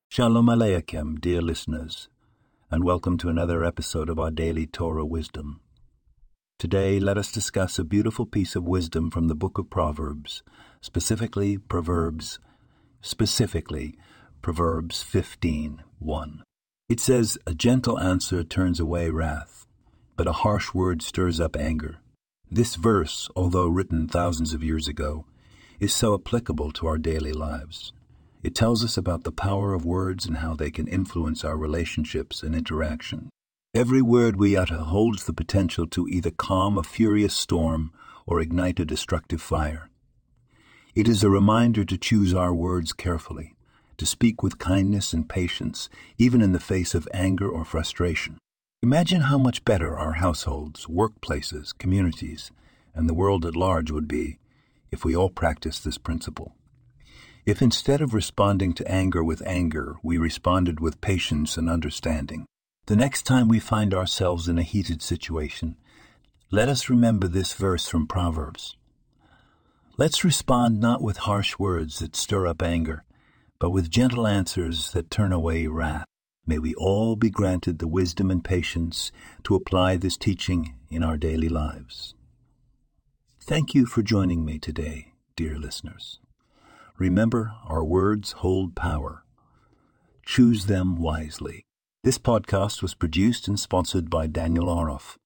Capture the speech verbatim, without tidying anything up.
Shalom Aleichem, dear listeners, and welcome to another episode of our Daily Torah Wisdom. Today, let us discuss a beautiful piece of wisdom from the book of Proverbs, specifically Proverbs, specifically Proverbs fifteen one. It says, "A gentle answer turns away wrath, but a harsh word stirs up anger." This verse, although written thousands of years ago, is so applicable to our daily lives. It tells us about the power of words and how they can influence our relationships and interaction. Every word we utter holds the potential to either calm a furious storm or ignite a destructive fire. It is a reminder to choose our words carefully, to speak with kindness and patience, even in the face of anger or frustration. Imagine how much better our households, workplaces, communities, and the world at large would be if we all practiced this principle. If instead of responding to anger with anger, we responded with patience and understanding, the next time we find ourselves in a heated situation, let us remember this verse from Proverbs. Let's respond not with harsh words that stir up anger, but with gentle answers that turn away wrath. May we all be granted the wisdom and patience to apply this teaching in our daily lives. Thank you for joining me today, dear listeners. Remember, our words hold power. Choose them wisely. This podcast was produced and sponsored by Daniel Aroff.